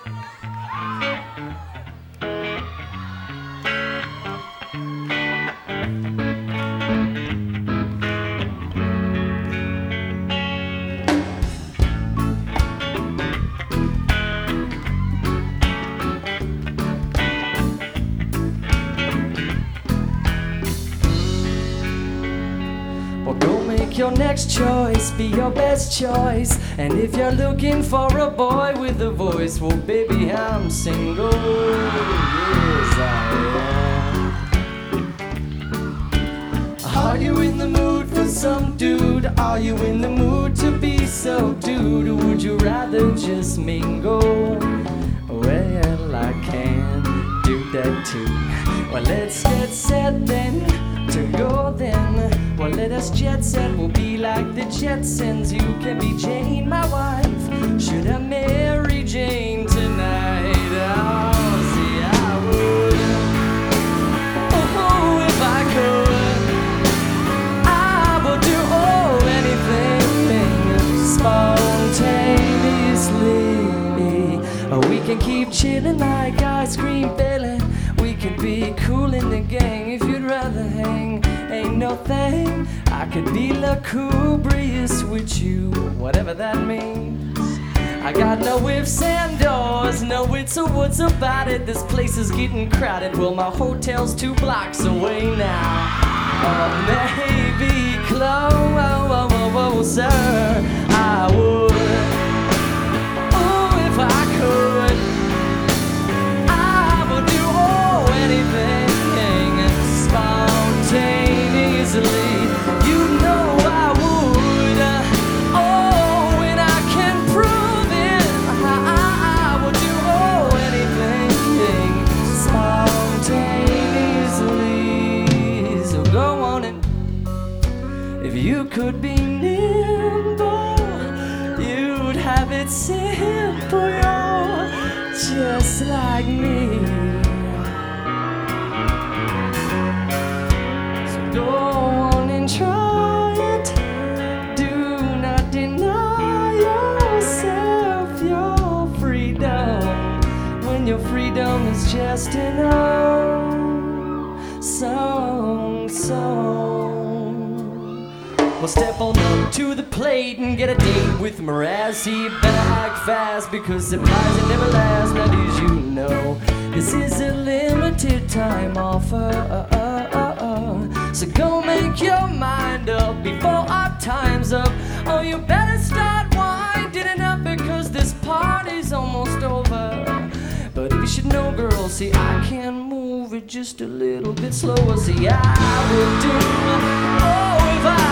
Your next choice, be your best choice. And if you're looking for a boy with a voice, well baby, I'm single. Yes, I am. Are you in the mood for some dude? Are you in the mood to be so dude? Or would you rather just mingle? Well, I can do that too. Well, let's get set then to go then. Well, let us jet set, we'll be like the Jetsons. You can be Jane, my wife. Should I marry Jane tonight? Oh, see, I would. Oh, if I could, I would do anything spontaneously. We can keep chilling like ice cream filling. We could be cool in the gang if you'd rather hang. Ain't no thing, I could be lugubrious with you, whatever that means. I got no ifs and doors, no wits or what's about it. This place is getting crowded, well my hotel's 2 blocks away now. Or maybe closer, I would. Oh, if I could, I would do anything spontaneously. You know I would. Oh, and I can prove it. I would do anything spontaneously. So go on and if you could be nimble, you'd have it simple, you're just like me. Go on and try it. Do not deny yourself your freedom when your freedom is just an old song. Well, step on up to the plate and get a date with Mraz. You better act fast because supplies it never last. Now did you know this is a limited time offer? So go make your mind up before our time's up. Oh, you better start winding it up because this party's almost over. But you should know, girl, see, I can move it just a little bit slower. See, I would do, oh, if I